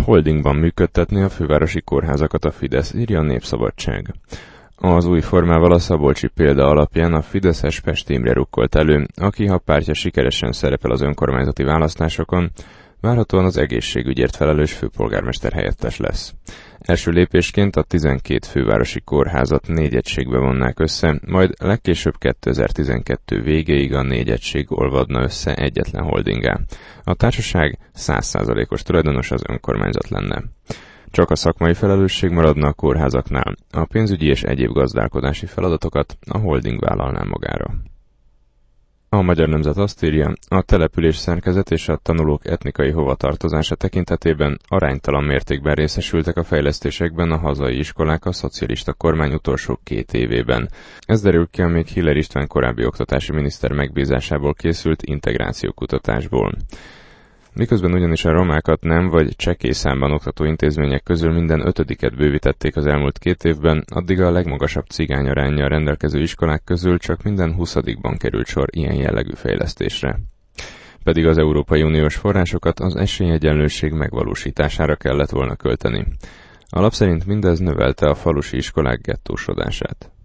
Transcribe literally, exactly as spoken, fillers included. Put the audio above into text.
holdingban működtetni a fővárosi kórházakat a Fidesz, írja a Népszabadság. Az új formával a szabolcsi példa alapján a fideszes Pest Imre rukkolt elő, aki, ha pártja sikeresen szerepel az önkormányzati választásokon, várhatóan az egészségügyért felelős főpolgármester helyettes lesz. Első lépésként a tizenkét fővárosi kórházat négy egységbe vonnák össze, majd legkésőbb kétezer-tizenkettő végéig a négy egység olvadna össze egyetlen holdingá. A társaság száz százalékos tulajdonos az önkormányzat lenne. Csak a szakmai felelősség maradna a kórházaknál, a pénzügyi és egyéb gazdálkodási feladatokat a holding vállalná magára. A Magyar Nemzet azt írja, a település szerkezet és a tanulók etnikai hovatartozása tekintetében aránytalan mértékben részesültek a fejlesztésekben a hazai iskolák a szocialista kormány utolsó két évében. Ez derül ki a még Hiller István korábbi oktatási miniszter megbízásából készült integrációkutatásból. Miközben ugyanis a romákat nem vagy csekély számban oktató intézmények közül minden ötödiket bővítették az elmúlt két évben, addig a legmagasabb cigányaránnyal rendelkező iskolák közül csak minden huszadikban került sor ilyen jellegű fejlesztésre. Pedig az Európai Uniós forrásokat az esélyegyenlőség megvalósítására kellett volna költeni. A lap szerint mindez növelte a falusi iskolák gettósodását.